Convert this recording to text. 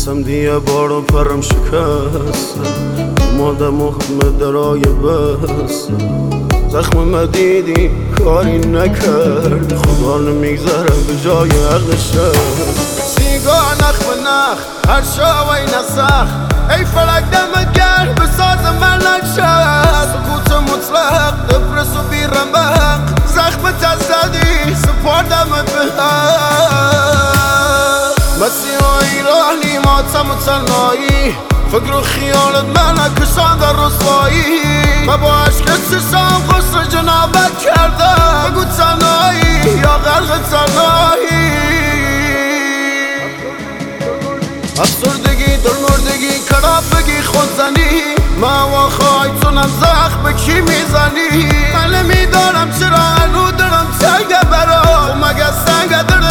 دیگه بارو پرم شکسته اومدم و همه درای بسته زخم مدیدی کاری نکرد خدا نمیگذره به جای عقل شد سیگاه نخ به نخ هر شاوی نسخ ای فلک دمت گرد به ساز من نشد سکوت مطلق دپرس و بیرمق زخمت از زدی سپردمت به مسیحایی راهی ماتم و تنهایی فکر و خیالت من کشان در رسوایی و با عشق چشم قصر جنابت کردم بگو تنهایی یا غرق تنهایی افسردگی درمردگی کرافگی خودزنی ما خواهی تونم زخم به کی میزنی من نمیدارم چرا هنو دارم تنگه برا و مگه سنگه داره